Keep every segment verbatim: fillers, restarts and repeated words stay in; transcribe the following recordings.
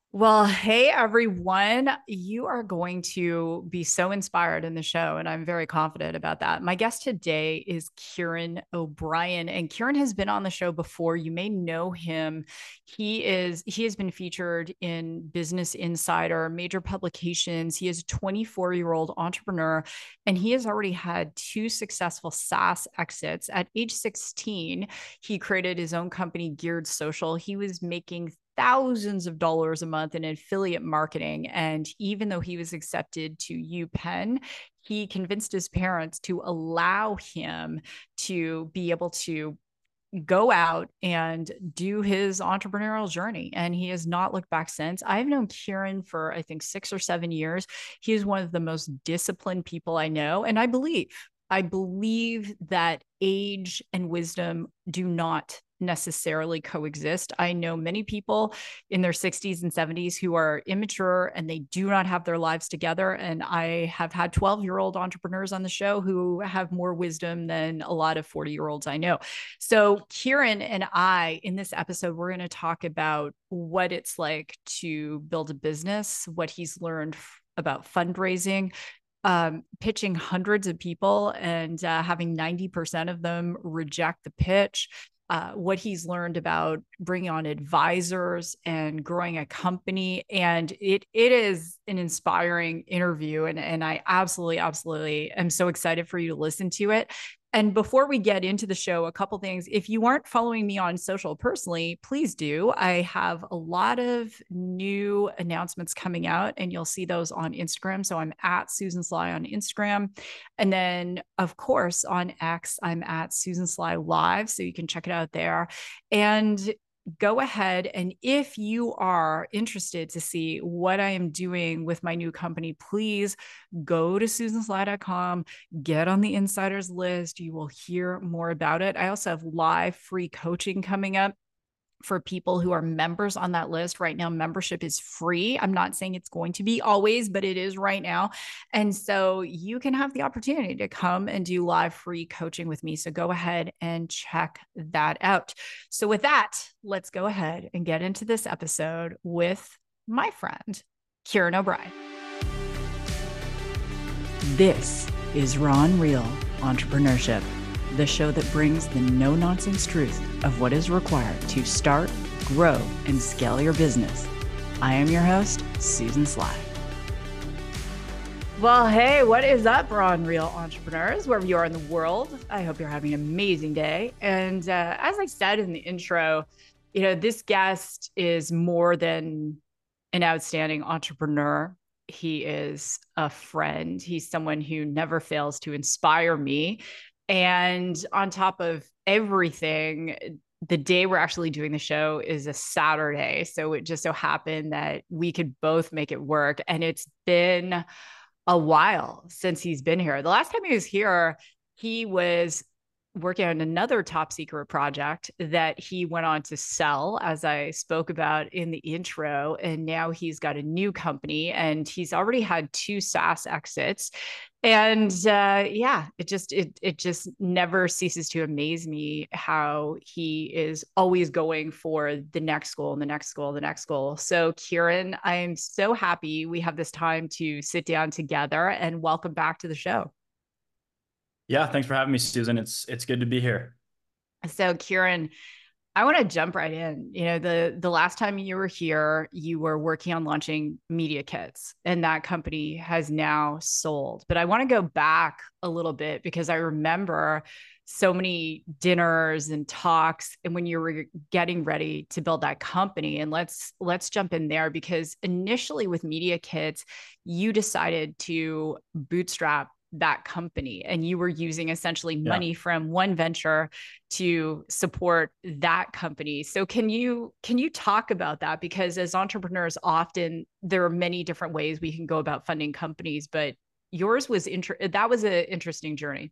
Well, hey everyone. You are going to be so inspired in the show, and I'm very confident about that. My guest today is Kieran O'Brien, and Kieran has been on the show before. You may know him. He is he has been featured in Business Insider, major publications. He is a twenty-four-year-old entrepreneur, and he has already had two successful SaaS exits. At age sixteen, he created his own company, Geared Social. He was making thousands of dollars a month in affiliate marketing. And even though he was accepted to UPenn, he convinced his parents to allow him to be able to go out and do his entrepreneurial journey. And he has not looked back since. I've known Kieran for, I think, six or seven years. He is one of the most disciplined people I know. And I believe, I believe that age and wisdom do not necessarily coexist. I know many people in their sixties and seventies who are immature and they do not have their lives together. And I have had twelve year old entrepreneurs on the show who have more wisdom than a lot of forty year olds I know. So, Kieran and I, in this episode, we're going to talk about what it's like to build a business, what he's learned f- about fundraising, um, pitching hundreds of people and uh, having ninety percent of them reject the pitch. Uh, what he's learned about bringing on advisors and growing a company. And it it is an inspiring interview. And, and I absolutely, absolutely am so excited for you to listen to it. And before we get into the show, a couple things. If you aren't following me on social personally, please do. I have a lot of new announcements coming out, and you'll see those on Instagram. So I'm at Susan Sly on Instagram. And then, of course, on X, I'm at Susan Sly Live. So you can check it out there. And go ahead, and if you are interested to see what I am doing with my new company, please go to susan sly dot com, get on the insiders list. You will hear more about it. I also have live free coaching coming up for people who are members on that list. Right now, membership is free. I'm not saying it's going to be always, but it is right now. And so you can have the opportunity to come and do live free coaching with me. So go ahead and check that out. So with that, let's go ahead and get into this episode with my friend, Kieran O'Brien. This is Raw and Real Entrepreneurship, the show that brings the no-nonsense truth of what is required to start, grow, and scale your business. I am your host, Susan Sly. Well, hey, what is up, Raw and Real Entrepreneurs, wherever you are in the world? I hope you're having an amazing day. And uh, as I said in the intro, you know, this guest is more than an outstanding entrepreneur. He is a friend. He's someone who never fails to inspire me. And on top of everything, the day we're actually doing the show is a Saturday. So it just so happened that we could both make it work. And it's been a while since he's been here. The last time he was here, he was working on another top secret project that he went on to sell, as I spoke about in the intro. And now he's got a new company and he's already had two SaaS exits. And uh, yeah, it just it it just never ceases to amaze me how he is always going for the next goal and the next goal, the next goal. So Kieran, I'm so happy we have this time to sit down together, and welcome back to the show. Yeah, thanks for having me, Susan. It's it's good to be here. So Kieran, I want to jump right in. You know, the the last time you were here, you were working on launching Media Kits, and that company has now sold. But I want to go back a little bit because I remember so many dinners and talks and when you were getting ready to build that company. And let's let's jump in there because initially with Media Kits, you decided to bootstrap that company and you were using essentially Yeah. money from one venture to support that company. So can you can you talk about that? Because as entrepreneurs, often there are many different ways we can go about funding companies, but yours was inter- that was an interesting journey.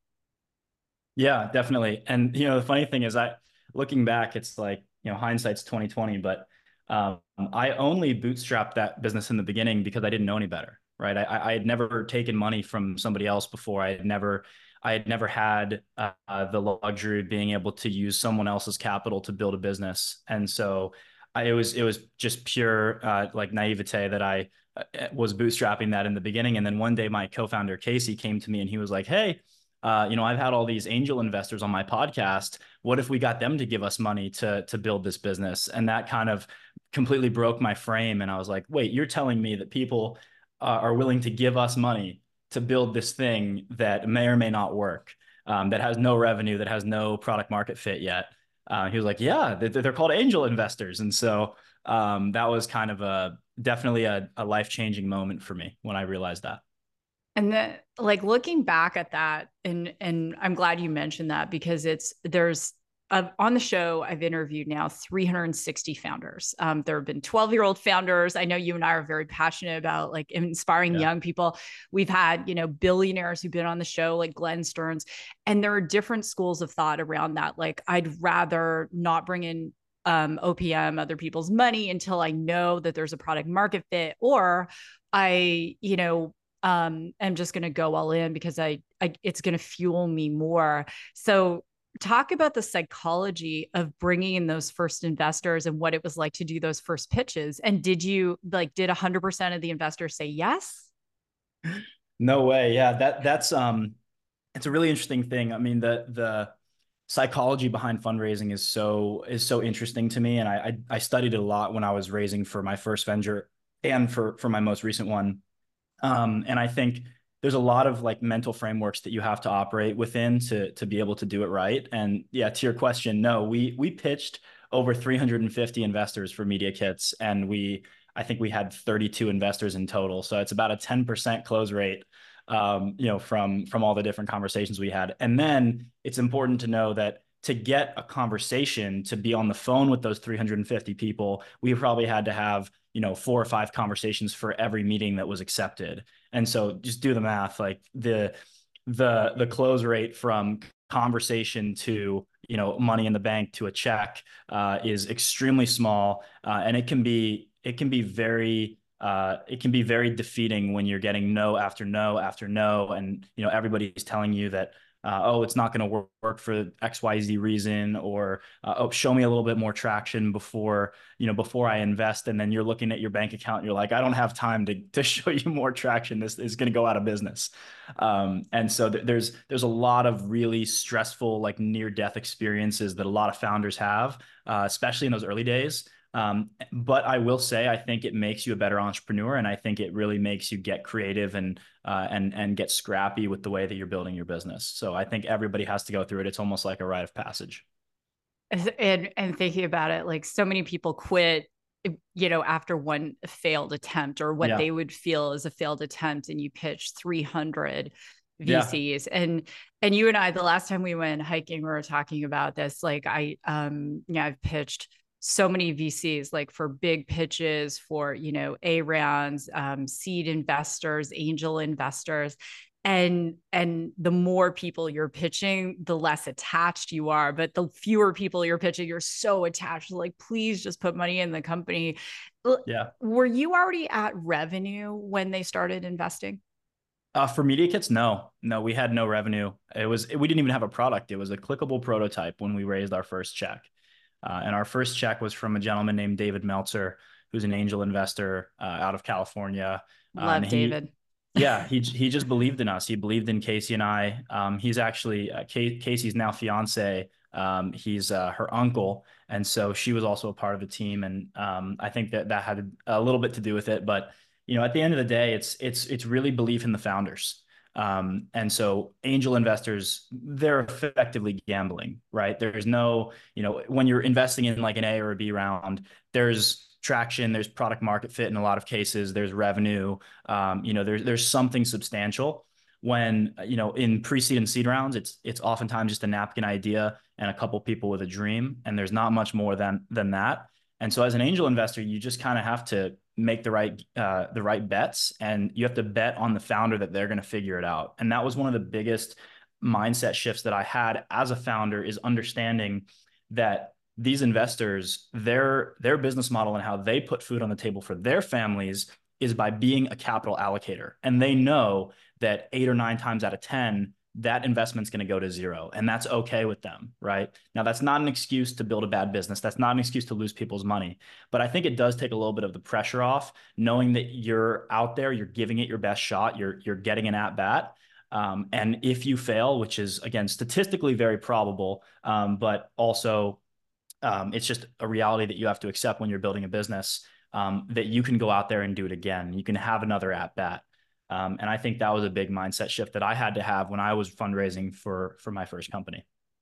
Yeah, definitely. And you know, the funny thing is I looking back, it's like, you know, hindsight's twenty twenty, but um, I only bootstrapped that business in the beginning because I didn't know any better, right? I, I had never taken money from somebody else before. I had never I had never had uh, the luxury of being able to use someone else's capital to build a business. And so I, it was it was just pure uh, like naivete that I uh, was bootstrapping that in the beginning. And then one day my co-founder Casey came to me and he was like, "Hey, uh, you know, I've had all these angel investors on my podcast. What if we got them to give us money to to build this business?" And that kind of completely broke my frame. And I was like, "Wait, you're telling me that people uh, are willing to give us money to build this thing that may or may not work, um, that has no revenue, that has no product market fit yet?" Uh, he was like, "Yeah, they're called angel investors." And so um, that was kind of a definitely a, a life changing moment for me when I realized that. And then like looking back at that, and and I'm glad you mentioned that because it's there's uh, on the show I've interviewed now three hundred sixty founders. Um, there have been twelve year old founders. I know you and I are very passionate about like inspiring Yeah. young people. We've had, you know, billionaires who've been on the show like Glenn Stearns, and there are different schools of thought around that. Like I'd rather not bring in um, O P M, other people's money, until I know that there's a product market fit, or I, you know, um, I'm just going to go all in because I, I it's going to fuel me more. So talk about the psychology of bringing in those first investors and what it was like to do those first pitches. And did you like, did one hundred percent of the investors say yes? No way. Yeah, that that's um it's a really interesting thing. I mean, the the psychology behind fundraising is so is so interesting to me. And I I, I studied it a lot when I was raising for my first venture and for for my most recent one. Um, and I think there's a lot of like mental frameworks that you have to operate within to to be able to do it right. And yeah, to your question, no, we we pitched over three hundred fifty investors for Media Kits, and we I think we had thirty-two investors in total. So it's about a ten percent close rate, um, you know, from from all the different conversations we had. And then it's important to know that to get a conversation to be on the phone with those three hundred fifty people, we probably had to have, you know, four or five conversations for every meeting that was accepted. And so just do the math, like the the the close rate from conversation to, you know, money in the bank to a check uh, is extremely small, uh, and it can be it can be very uh, it can be very defeating when you're getting no after no after no, and you know everybody's telling you that uh, oh, it's not going to work for X Y Z reason, or uh, oh, show me a little bit more traction before, you know, before I invest. And then you're looking at your bank account and you're like, I don't have time to, to show you more traction. This is going to go out of business. Um, and so th- there's, there's a lot of really stressful, like near death experiences that a lot of founders have, uh, especially in those early days. Um, but I will say, I think it makes you a better entrepreneur, and I think it really makes you get creative and uh, and and get scrappy with the way that you're building your business. So I think everybody has to go through it. It's almost like a rite of passage. And and thinking about it, like so many people quit, you know, after one failed attempt or what Yeah, they would feel as a failed attempt, and you pitch three hundred yeah, V Cs. And and you and I, the last time we went hiking, we were talking about this. Like I um yeah, I've pitched so many V Cs, like for big pitches, for, you know, A rounds, um, seed investors, angel investors. And and the more people you're pitching, the less attached you are. But the fewer people you're pitching, you're so attached. Like, please just put money in the company. yeah. Were you already at revenue when they started investing? Uh, for Media Kits, no, no, we had no revenue. It was we didn't even have a product. It was a clickable prototype when we raised our first check, uh, and our first check was from a gentleman named David Meltzer, who's an angel investor uh, out of California, uh, and Love he, David. yeah, he he just believed in us. He believed in Casey and I. Um, he's actually uh, Casey's now fiance. Um, he's uh, her uncle, and so she was also a part of the team, and um, I think that that had a little bit to do with it, but you know, at the end of the day, it's it's it's really belief in the founders. Um, and so angel investors, they're effectively gambling, right? There's no, you know, when you're investing in like an A or a B round, there's traction, there's product market fit in a lot of cases, there's revenue, um, you know, there's there's something substantial. When, you know, in pre-seed and seed rounds, it's it's oftentimes just a napkin idea and a couple people with a dream, and there's not much more than than that. And so as an angel investor, you just kind of have to make the right uh, the right bets, and you have to bet on the founder that they're going to figure it out. And that was one of the biggest mindset shifts that I had as a founder, is understanding that these investors, their their business model and how they put food on the table for their families is by being a capital allocator. And they know that eight or nine times out of ten, that investment's going to go to zero. And that's okay with them, right? Now, that's not an excuse to build a bad business. That's not an excuse to lose people's money. But I think it does take a little bit of the pressure off, knowing that you're out there, you're giving it your best shot, you're, you're getting an at bat. Um, and if you fail, which is, again, statistically very probable, um, but also um, it's just a reality that you have to accept when you're building a business, um, that you can go out there and do it again. You can have another at bat. Um, and I think that was a big mindset shift that I had to have when I was fundraising for, for my first company.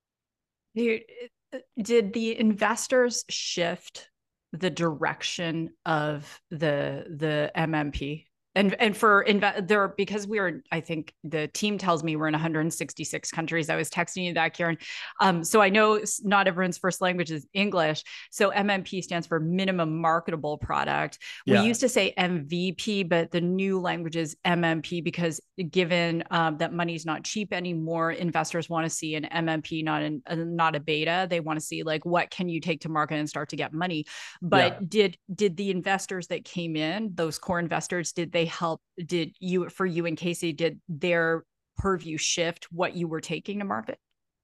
Did the investors shift the direction of the, the M M P? And and for inve- there, because we are, I think the team tells me we're in one hundred sixty-six countries. I was texting you that, Kieran. Um, so I know not everyone's first language is English. So M M P stands for minimum marketable product. We Yeah. used to say M V P, but the new language is M M P because given um, that money's not cheap anymore, investors want to see an M M P, not an uh, not a beta. They want to see like what can you take to market and start to get money. But Yeah. did did the investors that came in, those core investors, did they help? Did you, for you and Casey, did their purview shift what you were taking to market?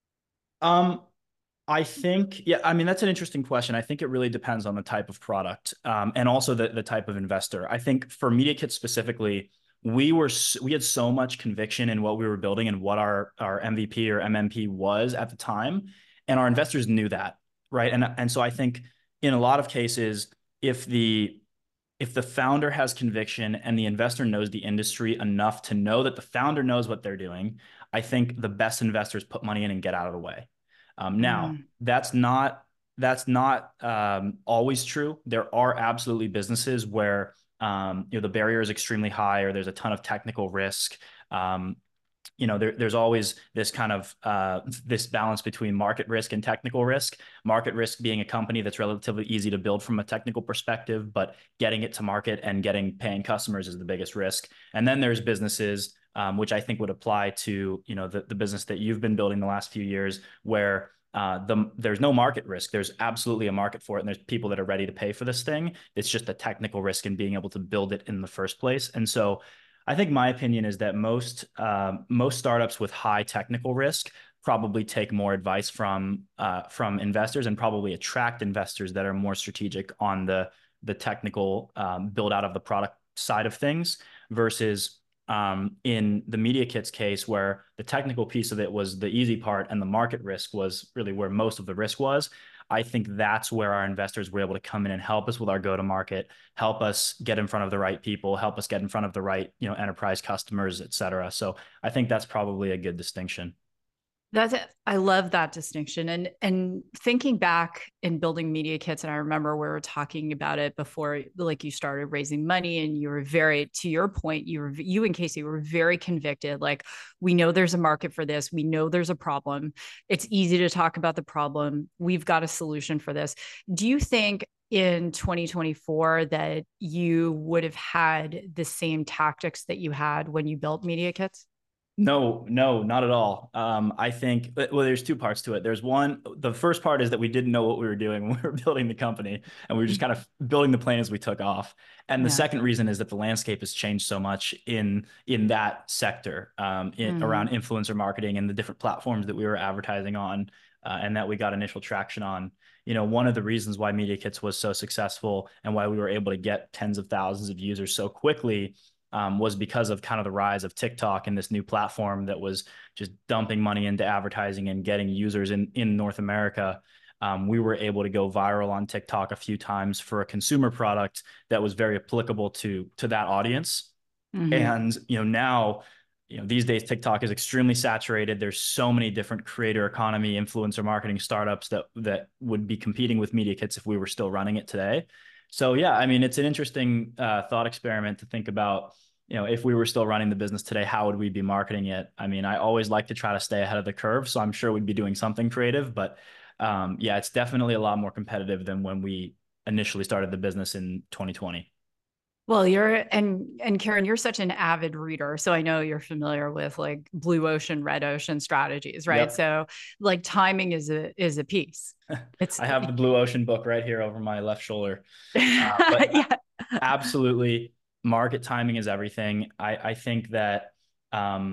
Um, I think, yeah, I mean, that's an interesting question. I think it really depends on the type of product, um, and also the, the type of investor. I think for MediaKit specifically, we were, we had so much conviction in what we were building and what our, our M V P or M M P was at the time. And our investors knew that, right? And, and so I think in a lot of cases, if the, if the founder has conviction and the investor knows the industry enough to know that the founder knows what they're doing, I think the best investors put money in and get out of the way. Um, now, Mm. that's not that's not um, always true. There are absolutely businesses where um, you know the barrier is extremely high, or there's a ton of technical risk. Um, you know, there, there's always this kind of uh, this balance between market risk and technical risk. Market risk being a company that's relatively easy to build from a technical perspective, but getting it to market and getting paying customers is the biggest risk. And then there's businesses, um, which I think would apply to, you know, the, the business that you've been building the last few years, where uh, the, there's no market risk. There's absolutely a market for it, and there's people that are ready to pay for this thing. It's just the technical risk in being able to build it in the first place. And so I think my opinion is that most um, most startups with high technical risk probably take more advice from uh, from investors, and probably attract investors that are more strategic on the the technical um, build out of the product side of things, versus um, in the MediaKit's case, where the technical piece of it was the easy part and the market risk was really where most of the risk was. I think that's where our investors were able to come in and help us with our go-to-market, help us get in front of the right people, help us get in front of the right, you know, enterprise customers, et cetera. So I think that's probably a good distinction. That's it. I love that distinction. And and thinking back in building media kits, and I remember we were talking about it before, like you started raising money, and you were very, to your point, you were you and Casey were very convicted. Like, we know there's a market for this. We know there's a problem. It's easy to talk about the problem. We've got a solution for this. Do you think in twenty twenty-four that you would have had the same tactics that you had when you built media kits? No, no, not at all. Um, I think, well, there's two parts to it. There's one, the first part is that we didn't know what we were doing when we were building the company, and we were just kind of building the plane as we took off. And the Yeah. second reason is that the landscape has changed so much in in that sector, um, in, Mm-hmm. around influencer marketing and the different platforms that we were advertising on, uh, and that we got initial traction on. You know, one of the reasons why MediaKits was so successful and why we were able to get tens of thousands of users so quickly um, was because of kind of the rise of TikTok and this new platform that was just dumping money into advertising and getting users in, in North America. Um, we were able to go viral on TikTok a few times for a consumer product that was very applicable to, to that audience. Mm-hmm. And, you know, now, you know, these days TikTok is extremely saturated. There's so many different creator economy, influencer marketing startups that that would be competing with MediaKits if we were still running it today. So yeah, I mean, it's an interesting uh, thought experiment to think about, you know, if we were still running the business today, how would we be marketing it? I mean, I always like to try to stay ahead of the curve, so I'm sure we'd be doing something creative, but um, yeah, it's definitely a lot more competitive than when we initially started the business in twenty twenty. Well, you're and and Karen, you're such an avid reader, so I know you're familiar with like blue ocean, red ocean strategies, right? Yep. So like timing is a is a piece. It's I have the Blue Ocean book right here over my left shoulder. Uh, but yeah. absolutely, market timing is everything. I, I think that um,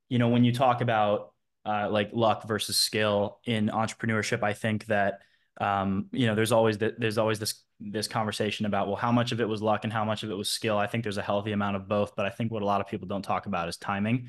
you know, when you talk about uh, like luck versus skill in entrepreneurship, I think that um, you know, there's always the, there's always this this conversation about, well, how much of it was luck and how much of it was skill. I think there's a healthy amount of both, but I think what a lot of people don't talk about is timing.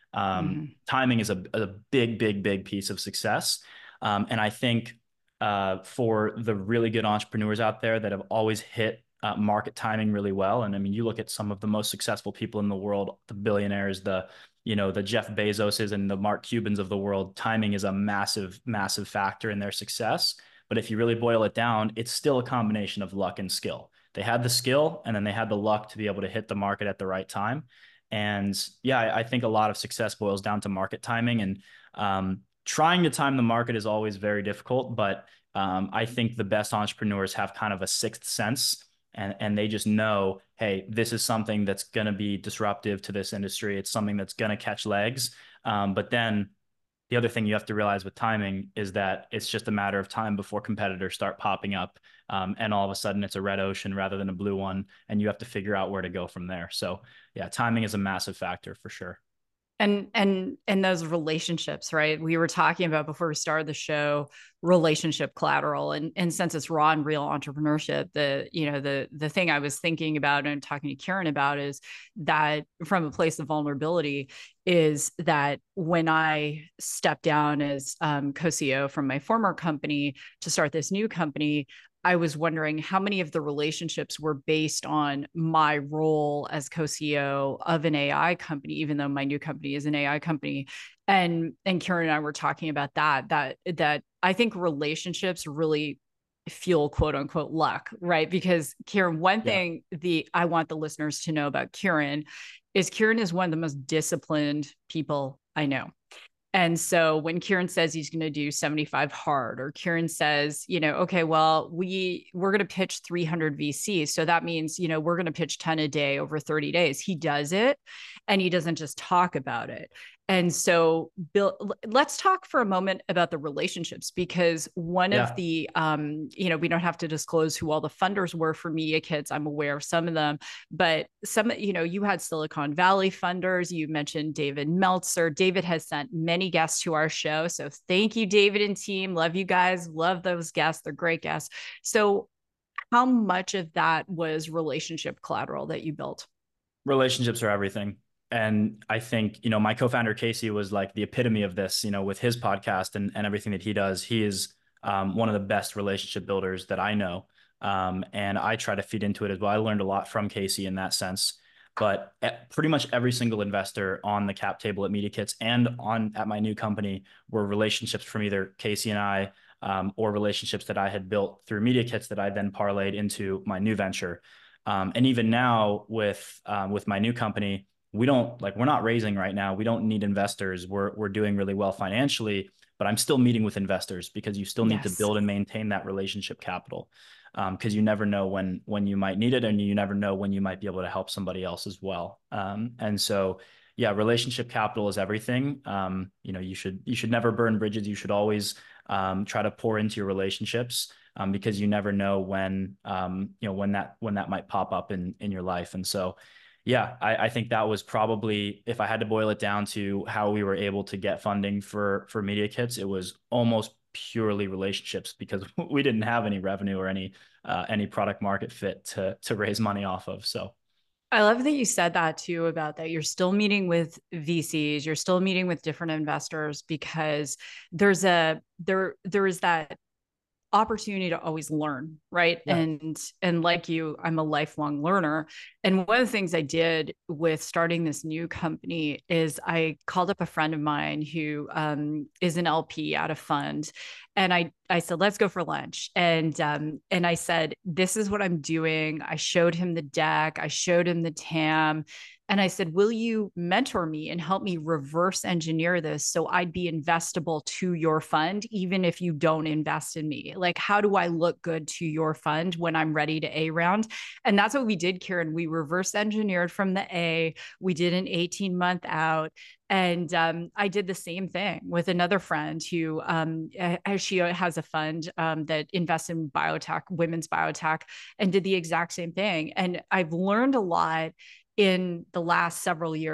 Um, Mhm. timing is a, a big, big, big piece of success. Um, and I think uh, for the really good entrepreneurs out there that have always hit uh, market timing really well. And I mean, you look at some of the most successful people in the world, the billionaires, the, you know, the Jeff Bezoses and the Mark Cubans of the world. Timing is a massive, massive factor in their success. But if you really boil it down, it's still a combination of luck and skill. They had the skill and then they had the luck to be able to hit the market at the right time. And yeah, I, I think a lot of success boils down to market timing. And um, trying to time the market is always very difficult. But um, I think the best entrepreneurs have kind of a sixth sense, and, and they just know, hey, this is something that's going to be disruptive to this industry. It's something that's going to catch legs. Um, but then the other thing you have to realize with timing is that it's just a matter of time before competitors start popping up. Um, and all of a sudden it's a red ocean rather than a blue one. And you have to figure out where to go from there. So yeah, timing is a massive factor for sure. And and and those relationships, right? We were talking about before we started the show, relationship collateral. And and since it's raw and real entrepreneurship, the you know the the thing I was thinking about and talking to Kieran about is that from a place of vulnerability is that when I stepped down as um, co-C E O from my former company to start this new company, I was wondering how many of the relationships were based on my role as co-C E O of an A I company, even though my new company is an A I company. And and Kieran and I were talking about that, that that I think relationships really fuel quote unquote luck, right? Because Kieran, one Yeah. thing the I want the listeners to know about Kieran is Kieran is one of the most disciplined people I know. And so when Kieran says he's going to do seventy-five hard, or Kieran says, you know, okay, well, we we're going to pitch three hundred V Cs. So that means, you know, we're going to pitch ten a day over thirty days. He does it and he doesn't just talk about it. And so, Bill, let's talk for a moment about the relationships, because one of Yeah. the, um, you know, we don't have to disclose who all the funders were for Media Kits. I'm aware of some of them, but some, you know, you had Silicon Valley funders. You mentioned David Meltzer. David has sent many guests to our show. So thank you, David and team. Love you guys. Love those guests. They're great guests. So how much of that was relationship collateral that you built? Relationships are everything. And I think, you know, my co-founder Casey was like the epitome of this, you know, with his podcast and, and everything that he does. He is um, one of the best relationship builders that I know. Um, and I try to feed into it as well. I learned a lot from Casey in that sense. But pretty much every single investor on the cap table at Media Kits and on at my new company were relationships from either Casey and I, um, or relationships that I had built through Media Kits that I then parlayed into my new venture. Um, and even now with um, with my new company, we don't like we're not raising right now. We don't need investors. We're we're doing really well financially, but I'm still meeting with investors because you still need to Yes. build and maintain that relationship capital, because um, you never know when when you might need it, and you never know when you might be able to help somebody else as well. Um, and so, yeah, relationship capital is everything. Um, you know, you should you should never burn bridges. You should always um, try to pour into your relationships, um, because you never know when um, you know when that when that might pop up in in your life. And so, yeah, I, I think that was probably, if I had to boil it down to how we were able to get funding for for Media Kits, it was almost purely relationships because we didn't have any revenue or any uh, any product market fit to to raise money off of. So I love that you said that too, about that you're still meeting with V Cs, you're still meeting with different investors, because there's a there there is that opportunity to always learn, right? yeah, And and like you, I'm a lifelong learner. And one of the things I did with starting this new company is I called up a friend of mine who um, is an L P at a fund, and I I said, let's go for lunch. And um, and I said, this is what I'm doing. I showed him the deck, I showed him the T A M. And I said, will you mentor me and help me reverse engineer this so I'd be investable to your fund, even if you don't invest in me? Like, how do I look good to your fund when I'm ready to A round? And that's what we did, Kieran. We reverse engineered from the A. We did an eighteen month out. And um, I did the same thing with another friend who, um, she has a fund um, that invests in biotech, women's biotech, and did the exact same thing. And I've learned a lot in the last several years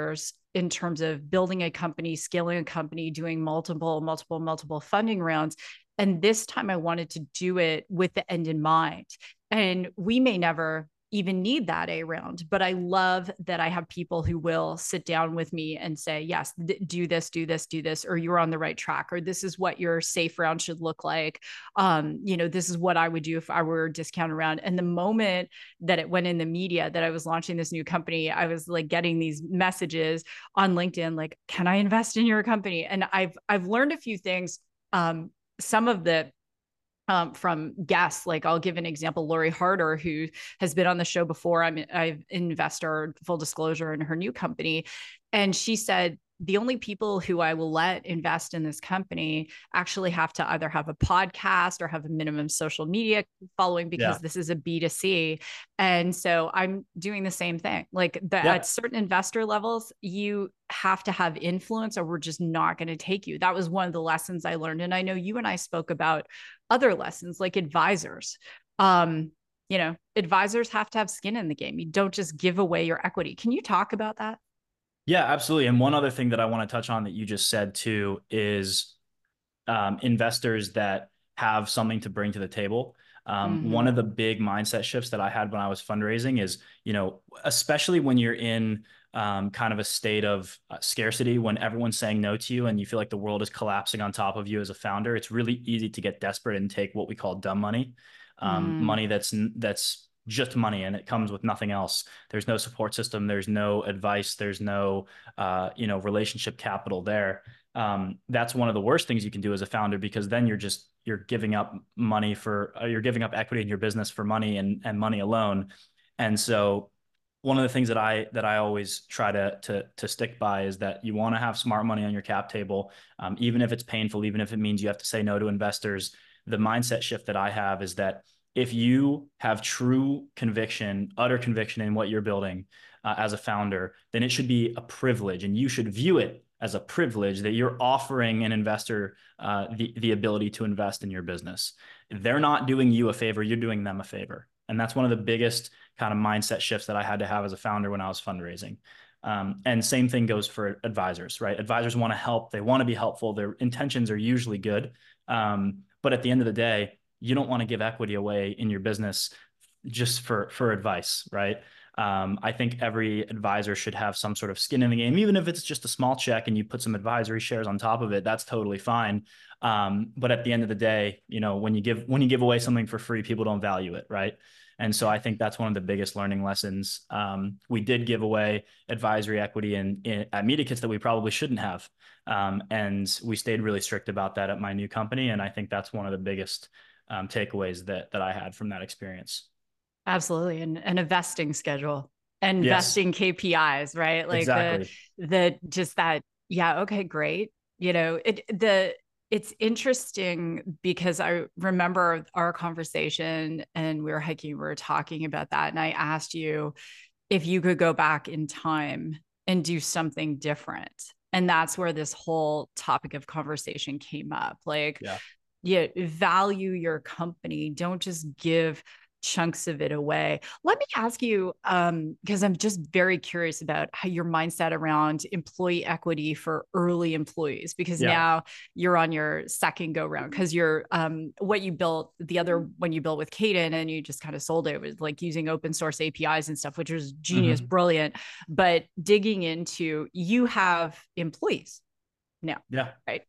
in terms of building a company, scaling a company, doing multiple, multiple, multiple funding rounds. And this time I wanted to do it with the end in mind. And we may never even need that A round, but I love that I have people who will sit down with me and say, yes, th- do this, do this, do this, or you're on the right track, or this is what your safe round should look like. Um, you know, this is what I would do if I were a discount round. And the moment that it went in the media that I was launching this new company, I was like getting these messages on LinkedIn, like, can I invest in your company? And I've, I've learned a few things. Um, some of the um, from guests. Like I'll give an example, Lori Harder, who has been on the show before. I'm I've investor, full disclosure, in her new company. And she said, the only people who I will let invest in this company actually have to either have a podcast or have a minimum social media following, because Yeah. this is a B two C. And so I'm doing the same thing. Like the, Yeah. at certain investor levels, you have to have influence or we're just not going to take you. That was one of the lessons I learned. And I know you and I spoke about other lessons like advisors. Um, you know, advisors have to have skin in the game. You don't just give away your equity. Can you talk about that? Yeah, absolutely. And one other thing that I want to touch on that you just said too is um, investors that have something to bring to the table. Um, Mm-hmm. one of the big mindset shifts that I had when I was fundraising is, you know, especially when you're in um, kind of a state of uh, scarcity, when everyone's saying no to you and you feel like the world is collapsing on top of you as a founder, it's really easy to get desperate and take what we call dumb money, um, Mm. money that's that's just money and it comes with nothing else. There's no support system. There's no advice. There's no, uh, you know, relationship capital there. Um, that's one of the worst things you can do as a founder, because then you're just, you're giving up money for, uh, you're giving up equity in your business for money and, and money alone. And so one of the things that I, that I always try to, to, to stick by is that you want to have smart money on your cap table. Um, even if it's painful, even if it means you have to say no to investors. The mindset shift that I have is that if you have true conviction, utter conviction in what you're building uh, as a founder, then it should be a privilege, and you should view it as a privilege that you're offering an investor uh, the, the ability to invest in your business. They're not doing you a favor, you're doing them a favor. And that's one of the biggest kind of mindset shifts that I had to have as a founder when I was fundraising. Um, and same thing goes for advisors, right? Advisors want to help, they want to be helpful, their intentions are usually good. Um, but at the end of the day, you don't want to give equity away in your business just for, for advice, right? Um, I think every advisor should have some sort of skin in the game, even if it's just a small check and you put some advisory shares on top of it, that's totally fine. Um, but at the end of the day, you know, when you give, when you give away something for free, people don't value it, right? And so I think that's one of the biggest learning lessons. Um, we did give away advisory equity in, in at Media Kits that we probably shouldn't have. Um, and we stayed really strict about that at my new company. And I think that's one of the biggest um, takeaways that, that I had from that experience. Absolutely. And, and a vesting schedule and Yes, vesting K P Is, right? Like the, exactly. the, just that, yeah, okay, great. You know, it, the, it's interesting because I remember our conversation and we were hiking, we were talking about that. And I asked you if you could go back in time and do something different. And that's where this whole topic of conversation came up. Like, Yeah. yeah, value your company. Don't just give chunks of it away. Let me ask you, um, because I'm just very curious about how your mindset around employee equity for early employees, because Yeah. now you're on your second go round, because you're um what you built the other when you built with Kadant and you just kind of sold it was like using open source A P Is and stuff, which was genius, Mm-hmm. brilliant. But digging into, you have employees now, Yeah, right?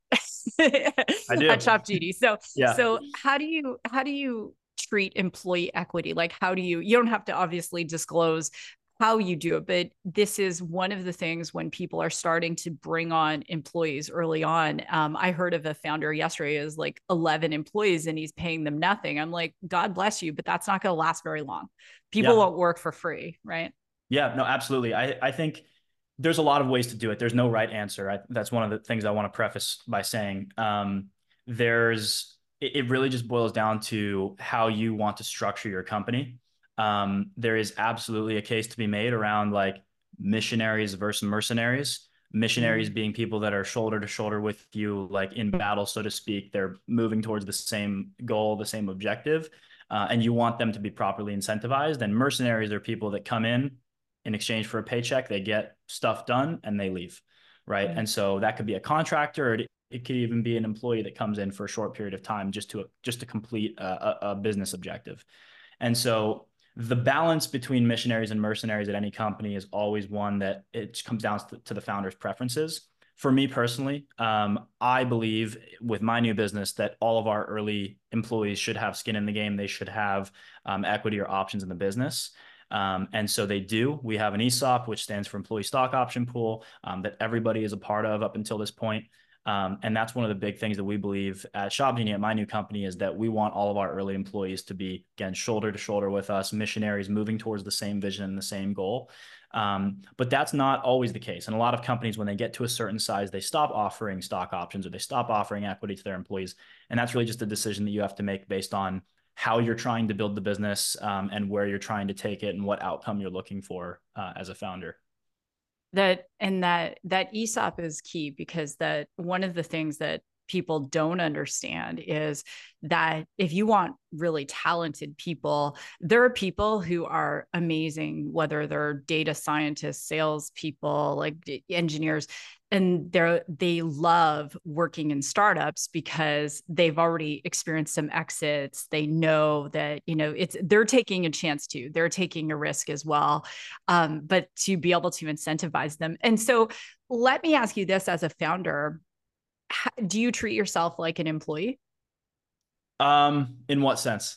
I At do. Shop Duty. So, Yeah. so how do you how do you treat employee equity? Like, how do you? You don't have to obviously disclose how you do it, but this is one of the things when people are starting to bring on employees early on. Um, I heard of a founder yesterday is like eleven employees and he's paying them nothing. I'm like, God bless you, but that's not going to last very long. People Yeah. won't work for free, right? Yeah. No, absolutely. I, I think there's a lot of ways to do it. There's no right answer. I, that's one of the things I want to preface by saying. Um, there's, it, it really just boils down to how you want to structure your company. Um, there is absolutely a case to be made around like missionaries versus mercenaries. Missionaries Mm. being people that are shoulder to shoulder with you, like in battle, so to speak. They're moving towards the same goal, the same objective, uh, and you want them to be properly incentivized. And mercenaries are people that come in, in exchange for a paycheck, they get stuff done and they leave, right? Mm-hmm. And so that could be a contractor, or it, it could even be an employee that comes in for a short period of time just to just to complete a, a business objective. And so the balance between missionaries and mercenaries at any company is always one that it comes down to, to the founder's preferences. For me personally, um, I believe with my new business that all of our early employees should have skin in the game. They should have um, equity or options in the business. Um, and so they do. We have an E S O P, which stands for Employee Stock Option Pool, um, that everybody is a part of up until this point. Um, and that's one of the big things that we believe at ShopGenie, at my new company, is that we want all of our early employees to be, again, shoulder to shoulder with us, missionaries moving towards the same vision and the same goal. Um, but that's not always the case. And a lot of companies, when they get to a certain size, they stop offering stock options or they stop offering equity to their employees. And that's really just a decision that you have to make based on how you're trying to build the business, um, and where you're trying to take it and what outcome you're looking for uh, as a founder. That and that that E S O P is key, because that one of the things that people don't understand is that if you want really talented people, there are people who are amazing, whether they're data scientists, sales people, like engineers, and they're they love working in startups because they've already experienced some exits. They know that, you know, it's they're taking a chance too. They're taking a risk as well, um, but to be able to incentivize them. And so, let me ask you this: as a founder, do you treat yourself like an employee? Um, in what sense?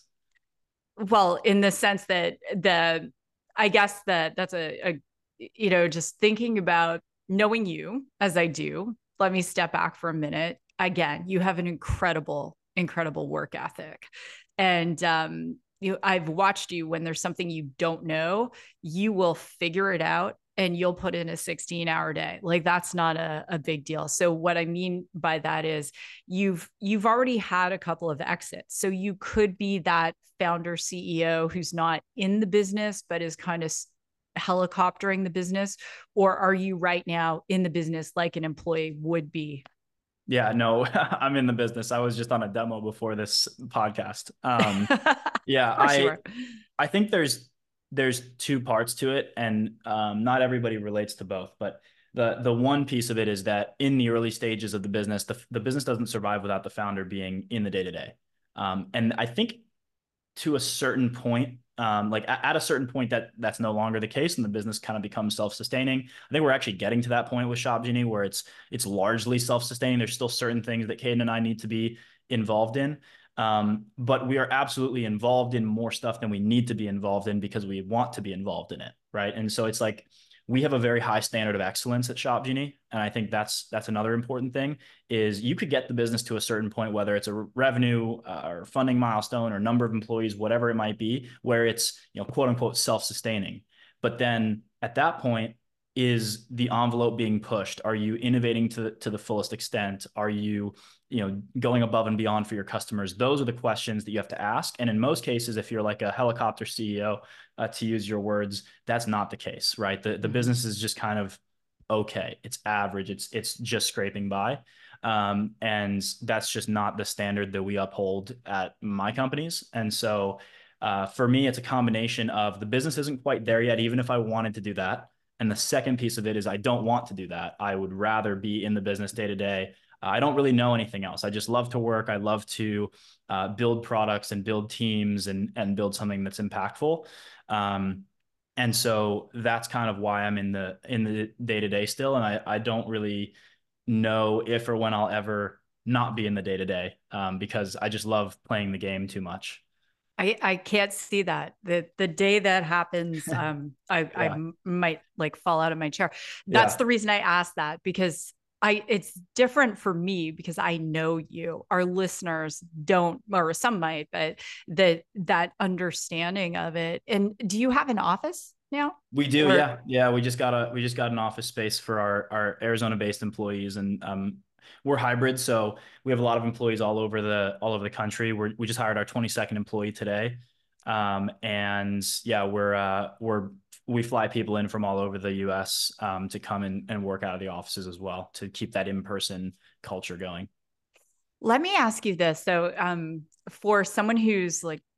Well, in the sense that the, I guess that that's a, a, you know, just thinking about knowing you as I do, let me step back for a minute. Again, you have an incredible, incredible work ethic. And, um, you, I've watched you when there's something you don't know, you will figure it out and you'll put in a sixteen hour day. Like that's not a, a big deal. So what I mean by that is you've, you've already had a couple of exits. So you could be that founder C E O who's not in the business, but is kind of helicoptering the business. Or are you right now in the business like an employee would be? Yeah, no, I'm in the business. I was just on a demo before this podcast. Um, yeah, I, I think there's, there's two parts to it, and um, not everybody relates to both. But the the one piece of it is that in the early stages of the business, the, the business doesn't survive without the founder being in the day to day. And I think to a certain point, um, like at a certain point, that that's no longer the case, and the business kind of becomes self-sustaining. I think we're actually getting to that point with ShopGenie where it's it's largely self-sustaining. There's still certain things that Caden and I need to be involved in. Um, but we are absolutely involved in more stuff than we need to be involved in because we want to be involved in it, right? And so it's like we have a very high standard of excellence at ShopGenie, and I think that's that's another important thing. Is you could get the business to a certain point, whether it's a revenue uh, or funding milestone or number of employees, whatever it might be, where it's, you know, quote unquote self-sustaining. But then at that point, is the envelope being pushed? Are you innovating to, to the fullest extent? Are you, you know, going above and beyond for your customers? Those are the questions that you have to ask. And in most cases, if you're like a helicopter C E O, uh, to use your words, that's not the case, right? The, the business is just kind of okay. It's average. It's, it's just scraping by. Um, and that's just not the standard that we uphold at my companies. And so uh, for me, it's a combination of the business isn't quite there yet, even if I wanted to do that. And the second piece of it is I don't want to do that. I would rather be in the business day to day. I don't really know anything else. I just love to work. I love to uh, build products and build teams and, and build something that's impactful. Um, and so that's kind of why I'm in the in the day to day still. And I, I don't really know if or when I'll ever not be in the day to day, because I just love playing the game too much. I, I can't see that. The the day that happens, um, I, yeah. I m- might like fall out of my chair. That's yeah. the reason I asked that, because I it's different for me because I know you. Our listeners don't, or some might, but that that understanding of it. And do you have an office now? We do, or- yeah, yeah. We just got a we just got an office space for our our Arizona-based employees, and um. We're hybrid, so we have a lot of employees all over the all over the country. We're, we just hired our twenty-second employee today, um, and yeah, we're uh, we're we fly people in from all over the U S um, to come in and work out of the offices as well to keep that in-person culture going. Let me ask you this: so, um, for someone who's like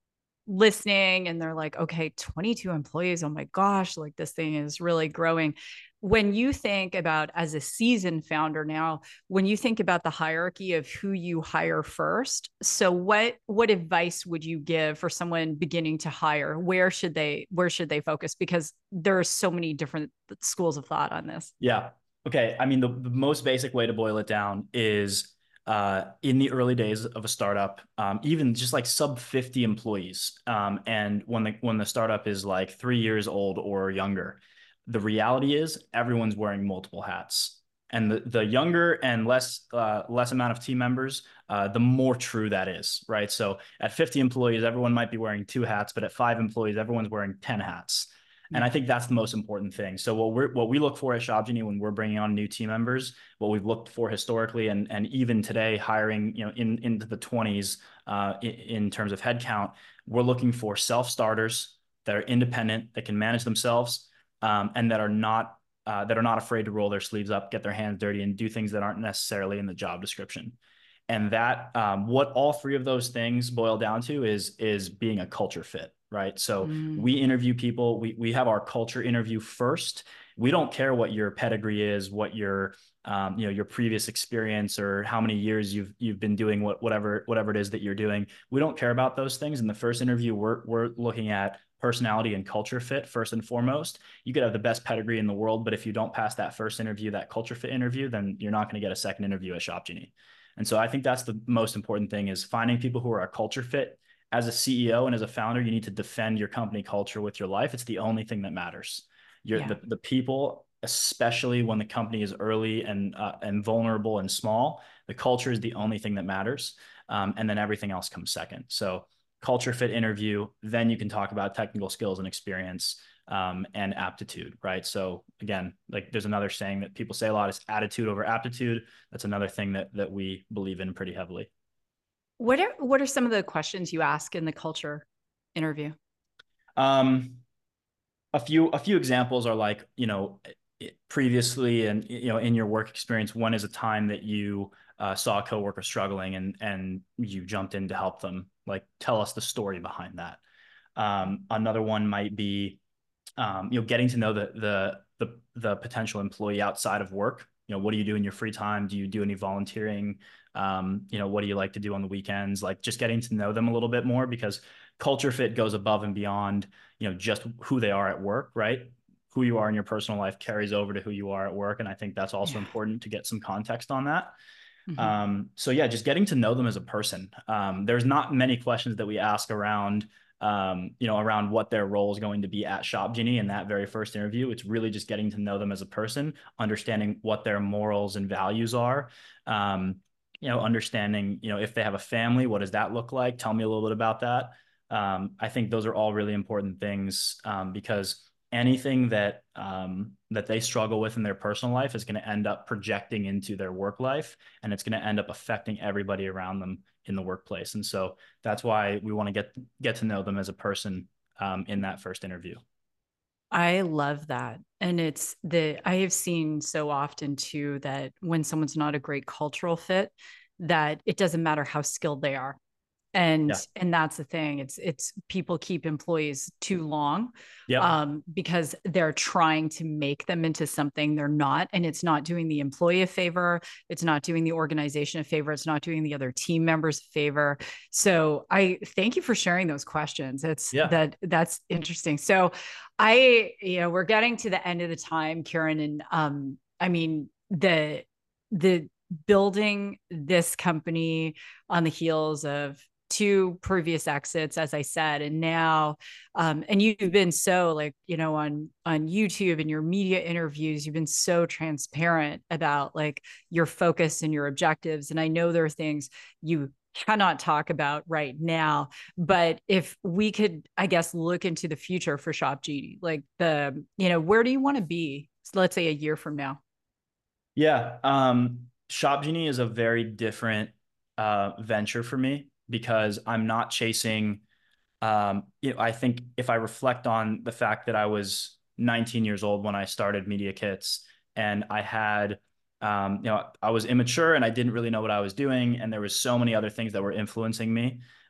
listening and they're like, okay, twenty-two employees. Oh my gosh, like this thing is really growing. When you think about as a seasoned founder now, when you think about the hierarchy of who you hire first, so what what advice would you give for someone beginning to hire? Where should they where should they focus? Because there are so many different schools of thought on this. Yeah. Okay. I mean, the, the most basic way to boil it down is uh, in the early days of a startup, um, even just like sub fifty employees. Um, and when the, when the startup is like three years old or younger, the reality is everyone's wearing multiple hats. And the, the younger and less uh, less amount of team members, uh, the more true that is, right? So at fifty employees, everyone might be wearing two hats, but at five employees, everyone's wearing ten hats. And I Yeah. think that's the most important thing. So what we're what we look for at ShopGenie when we're bringing on new team members, what we've looked for historically, and and even today, hiring you know in into the twenties uh, in, in terms of headcount, we're looking for self starters that are independent, that can manage themselves, um, and that are not uh, that are not afraid to roll their sleeves up, get their hands dirty, and do things that aren't necessarily in the job description. And that um, what all three of those things boil down to is is being a culture fit, right? So Mm, we interview people, we we have our culture interview first. We don't care what your pedigree is, what your um, you know your previous experience or how many years you've you've been doing what whatever whatever it is that you're doing. We don't care about those things. In the first interview, we're we're looking at personality and culture fit first and foremost. You could have the best pedigree in the world, but if you don't pass that first interview, that culture fit interview, then you're not going to get a second interview at ShopGenie. And so I think that's the most important thing is finding people who are a culture fit. As a C E O and as a founder, you need to defend your company culture with your life. It's the only thing that matters. You're yeah. the, the people, especially when the company is early and uh, and vulnerable and small, the culture is the only thing that matters. Um, and then everything else comes second. So culture fit interview, then you can talk about technical skills and experience um, and aptitude, right? So again, like there's another saying that people say a lot is attitude over aptitude. That's another thing that that we believe in pretty heavily. What are what are some of the questions you ask in the culture interview? Um, a few a few examples are like, you know, previously and you know in your work experience, when is a time that you uh, saw a coworker struggling and and you jumped in to help them? Like, tell us the story behind that. Um, another one might be um, you know, getting to know the the the the potential employee outside of work. You know, what do you do in your free time? Do you do any volunteering? Um, you know, what do you like to do on the weekends? Like just getting to know them a little bit more because culture fit goes above and beyond, you know, just who they are at work, right? Who you are in your personal life carries over to who you are at work. And I think that's also Yeah. important to get some context on that. Mhm. Um, so yeah, just getting to know them as a person. Um, there's not many questions that we ask around, um, you know, around what their role is going to be at ShopGenie in that very first interview. It's really just getting to know them as a person, understanding what their morals and values are. Um, you know, understanding, you know, if they have a family, what does that look like? Tell me a little bit about that. Um, I think those are all really important things um, because anything that um, that they struggle with in their personal life is going to end up projecting into their work life, and it's going to end up affecting everybody around them in the workplace. And so that's why we want to get get to know them as a person um, in that first interview. I love that. And it's the I have seen so often too that when someone's not a great cultural fit, that it doesn't matter how skilled they are. And Yeah. and that's the thing. It's it's people keep employees too long Yep. um, because they're trying to make them into something they're not, and it's not doing the employee a favor. It's not doing the organization a favor. It's not doing the other team members a favor. So I thank you for sharing those questions. It's Yeah. that that's interesting. So I, you know, we're getting to the end of the time, Kieran, and um, I mean the the building this company on the heels of two previous exits, as I said, and now, um, and you've been so like, you know, on on YouTube and your media interviews, you've been so transparent about like your focus and your objectives. And I know there are things you cannot talk about right now, but if we could, I guess, look into the future for ShopGenie, like the, you know, where do you want to be? Let's say a year from now. Yeah. Um, ShopGenie is a very different uh, venture for me because I'm not chasing. Um, you know, I think if I reflect on the fact that I was nineteen years old when I started Media Kits, and I had, um, you know, I was immature and I didn't really know what I was doing, and there was so many other things that were influencing me.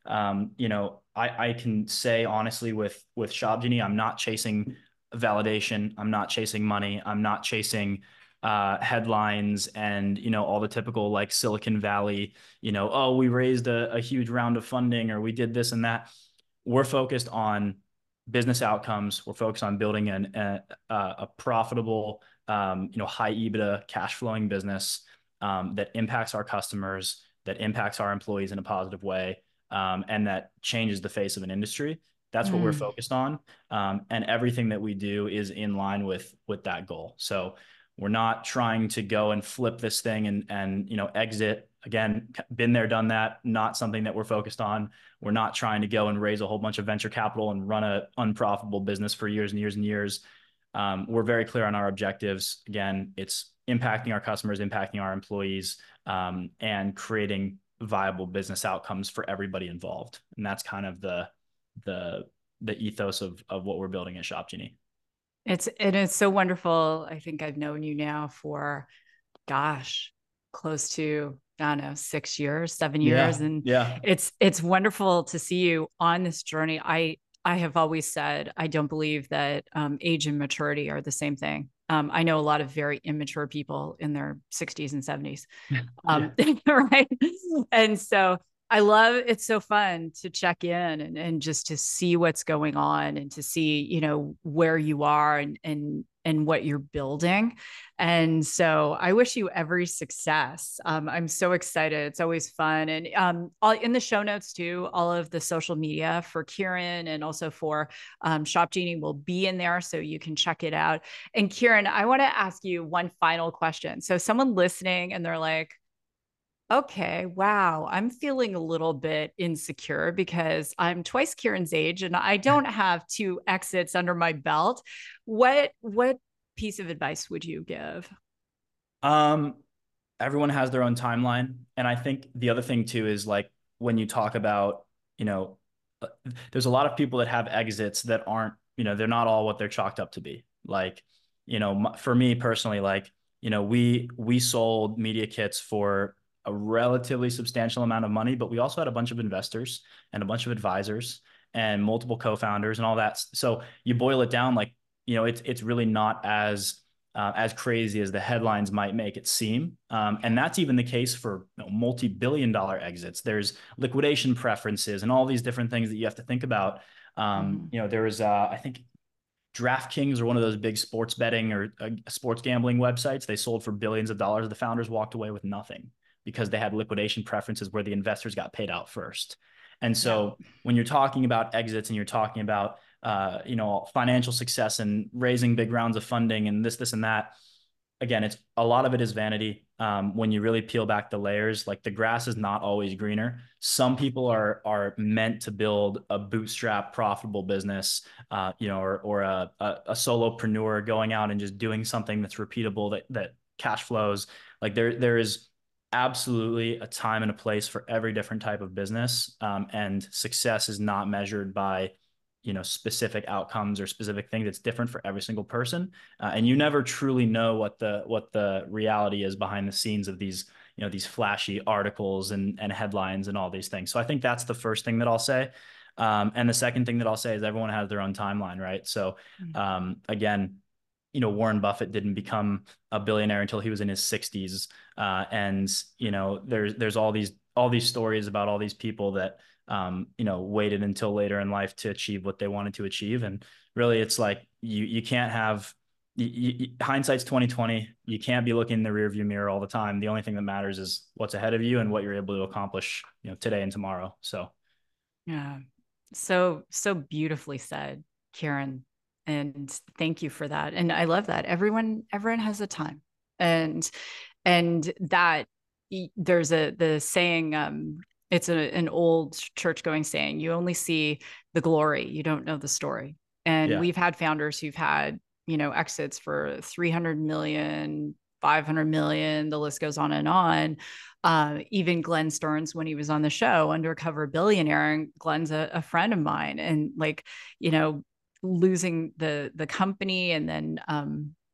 Um, you know, I, I can say honestly with with ShopGenie, I'm not chasing validation. I'm not chasing money. I'm not chasing uh, headlines and, you know, all the typical like Silicon Valley, you know, oh, we raised a, a huge round of funding or we did this and that. We're focused on business outcomes. We're focused on building an, a, a profitable, um, you know, high EBITDA cash flowing business um, that impacts our customers, that impacts our employees in a positive way, um, and that changes the face of an industry. That's what we're Mm. focused on, um, and everything that we do is in line with with that goal. So we're not trying to go and flip this thing and and you know exit. Again, been there, done that. Not something that we're focused on. We're not trying to go and raise a whole bunch of venture capital and run a unprofitable business for years and years and years. Um, we're very clear on our objectives. Again, it's impacting our customers, impacting our employees, um, and creating viable business outcomes for everybody involved. And that's kind of the the the ethos of of what we're building at ShopGenie. It's and it's so wonderful. I think I've known you now for, gosh, close to, I don't know, six years, seven years. Yeah, And yeah, it's it's wonderful to see you on this journey. I I have always said I don't believe that um, age and maturity are the same thing. Um, I know a lot of very immature people in their sixties and seventies. yeah. Um, right. And so I love it's so fun to check in and, and just to see what's going on and to see, you know, where you are and and and what you're building. And so I wish you every success. Um, I'm so excited. It's always fun. And um, all, in the show notes too, all of the social media for Kieran and also for um, ShopGenie will be in there so you can check it out. And Kieran, I want to ask you one final question. So someone listening and they're like, okay, wow, I'm feeling a little bit insecure because I'm twice Kieran's age and I don't have two exits under my belt. What what piece of advice would you give? Um, everyone has their own timeline, and I think the other thing too is like when you talk about, you know, uh, there's a lot of people that have exits that aren't, you know, they're not all what they're chalked up to be. Like, you know, for me personally, like, you know, we we sold media kits for a relatively substantial amount of money, but we also had a bunch of investors and a bunch of advisors and multiple co-founders and all that. So you boil it down, like, you know, it's it's really not as uh, as crazy as the headlines might make it seem. Um, and that's even the case for, you know, multi-billion dollar exits. There's liquidation preferences and all these different things that you have to think about. Um, Mhm. you know, there was, uh, I think, DraftKings or one of those big sports betting or uh, sports gambling websites. They sold for billions of dollars. The founders walked away with nothing because they had liquidation preferences where the investors got paid out first. And Yeah. so when you're talking about exits and you're talking about uh, you know, financial success and raising big rounds of funding and this, this, and that, again, it's a lot of it is vanity. Um, when you really peel back the layers, like the grass is not always greener. Some people are are meant to build a bootstrap profitable business, uh, you know, or or a, a a solopreneur going out and just doing something that's repeatable that that cash flows. Like there there is absolutely a time and a place for every different type of business, um, and success is not measured by, you know, specific outcomes or specific things. It's different for every single person, uh, and you never truly know what the what the reality is behind the scenes of these, you know, these flashy articles and and headlines and all these things. So I think that's the first thing that I'll say. Um, and the second thing that I'll say is everyone has their own timeline, right? So Mm. um, again, you know, Warren Buffett didn't become a billionaire until he was in his sixties, uh, and you know, there's there's all these all these stories about all these people that, um, you know, waited until later in life to achieve what they wanted to achieve. And really, it's like you you can't have you, you, hindsight's twenty twenty. You can't be looking in the rearview mirror all the time. The only thing that matters is what's ahead of you and what you're able to accomplish, you know, today and tomorrow. So Yeah. So, so beautifully said, Kieran. And thank you for that. And I love that. Everyone, everyone has a time. And and that there's a the saying, um, it's a, an old church going saying, you only see the glory, you don't know the story. And yeah, we've had founders who've had, you know, exits for three hundred million, five hundred million, the list goes on and on. Uh, even Glenn Stearns, when he was on the show, Undercover Billionaire, and Glenn's a, a friend of mine, and like, you know, losing the the company and then um,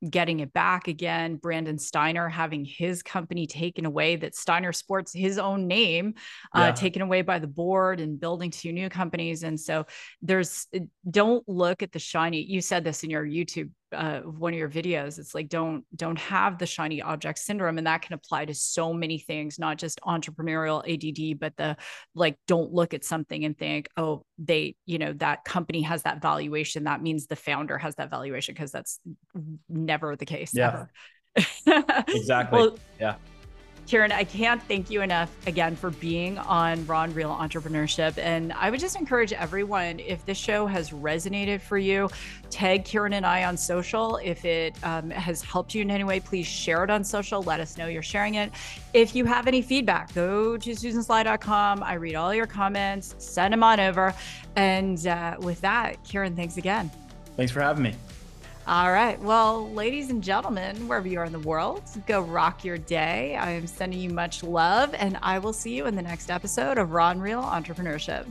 getting it back again, Brandon Steiner having his company taken away, that Steiner Sports, his own name, uh, Yeah. taken away by the board, and building two new companies. And so there's, don't look at the shiny, you said this in your YouTube, uh, one of your videos, it's like, don't, don't have the shiny object syndrome. And that can apply to so many things, not just entrepreneurial A D D, but the, like, don't look at something and think, oh, they, you know, that company has that valuation. That means the founder has that valuation, because that's never the case. Yeah, Ever. exactly. Well, yeah. Kieran, I can't thank you enough again for being on Raw and Real Entrepreneurship. And I would just encourage everyone, if this show has resonated for you, tag Kieran and I on social. If it um, has helped you in any way, please share it on social. Let us know you're sharing it. If you have any feedback, go to susan sly dot com. I read all your comments, send them on over. And uh, with that, Kieran, thanks again. Thanks for having me. All right. Well, ladies and gentlemen, wherever you are in the world, go rock your day. I am sending you much love, and I will see you in the next episode of Raw and Real Entrepreneurship.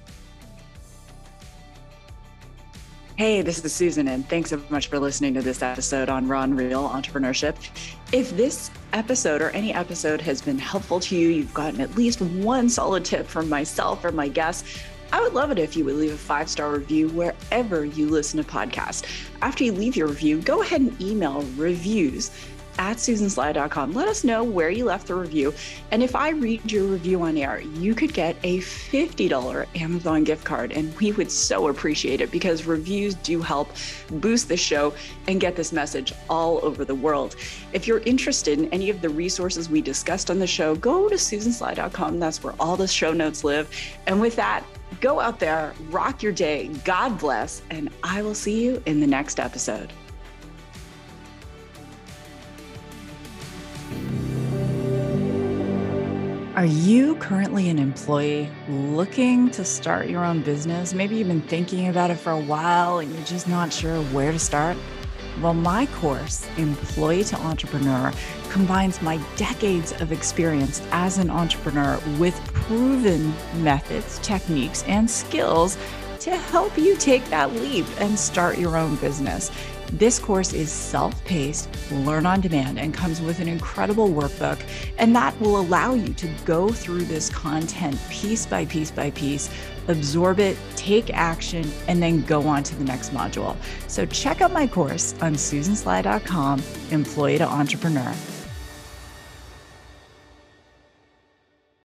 Hey, this is Susan, and thanks so much for listening to this episode on Raw and Real Entrepreneurship. If this episode or any episode has been helpful to you, you've gotten at least one solid tip from myself or my guests, I would love it if you would leave a five-star review wherever you listen to podcasts. After you leave your review, go ahead and email reviews at susan sly dot com. Let us know where you left the review. And if I read your review on air, you could get a fifty dollars Amazon gift card. And we would so appreciate it, because reviews do help boost the show and get this message all over the world. If you're interested in any of the resources we discussed on the show, go to susan sly dot com. That's where all the show notes live. And with that, go out there, rock your day, God bless, and I will see you in the next episode. Are you currently an employee looking to start your own business? Maybe you've been thinking about it for a while and you're just not sure where to start. Well, my course, Employee to Entrepreneur, combines my decades of experience as an entrepreneur with proven methods, techniques, and skills to help you take that leap and start your own business. This course is self-paced, learn on demand, and comes with an incredible workbook. And that will allow you to go through this content piece by piece by piece, absorb it, take action, and then go on to the next module. So check out my course on susan sly dot com, Employee to Entrepreneur.